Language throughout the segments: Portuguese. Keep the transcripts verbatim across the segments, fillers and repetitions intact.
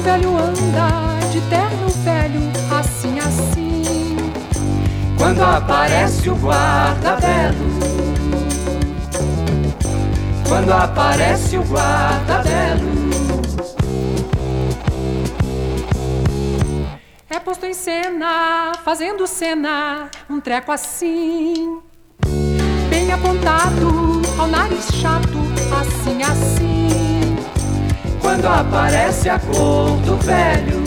velho anda de terno velho, assim, assim. Quando aparece o guarda-belo, quando aparece o guarda-belo, é posto em cena, fazendo cena, um treco assim, bem apontado ao nariz chato, assim, assim. Quando aparece a cor do velho,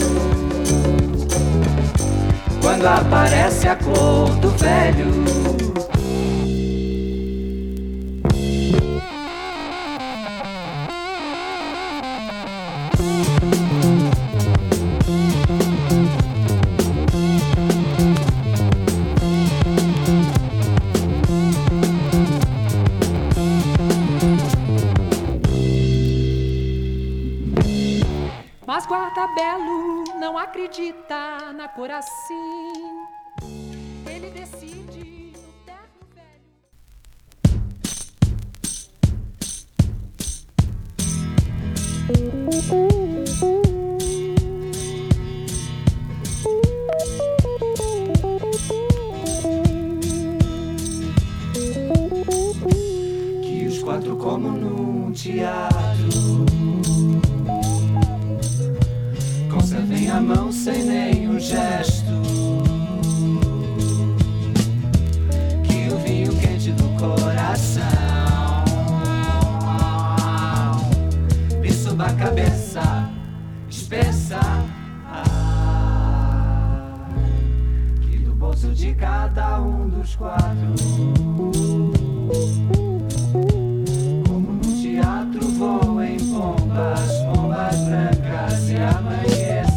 quando aparece a cor do velho, mas guarda-belo não acredita na cor assim. Ele decide no terno velho. Que os quatro, como num teatro, conservem a mão sem nenhum gesto. Que o vinho quente do coração me suba a cabeça espessa. Que do bolso de cada um dos quatro, como num teatro, voem pombas, pombas brancas e amanheça.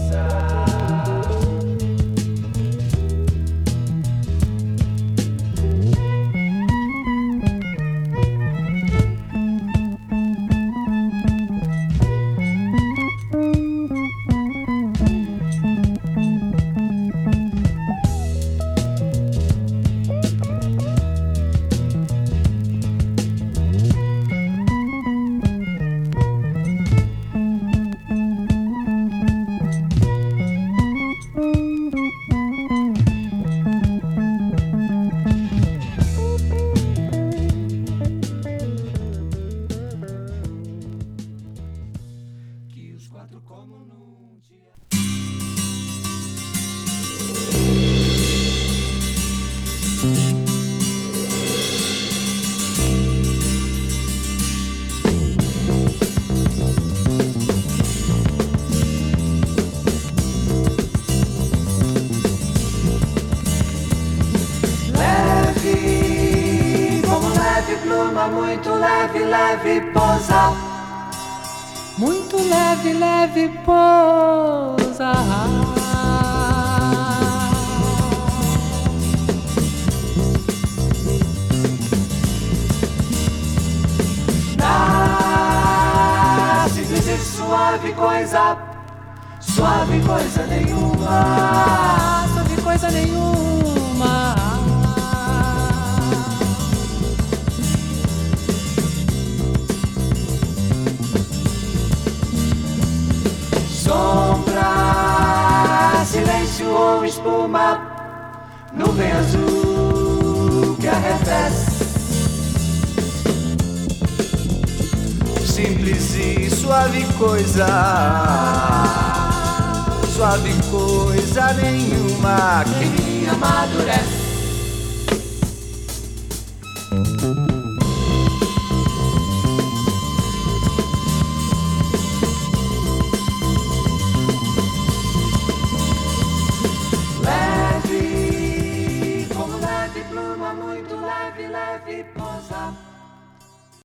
Muito leve, leve, pousa. muito leve, leve, pousa. Ah, simples e suave coisa, suave coisa nenhuma, suave coisa nenhuma. Sombra, silêncio ou espuma, nuvem azul que arrefece. Simples e suave coisa, suave coisa nenhuma que me amadurece. Leve, como leve pluma, muito leve, leve pousa.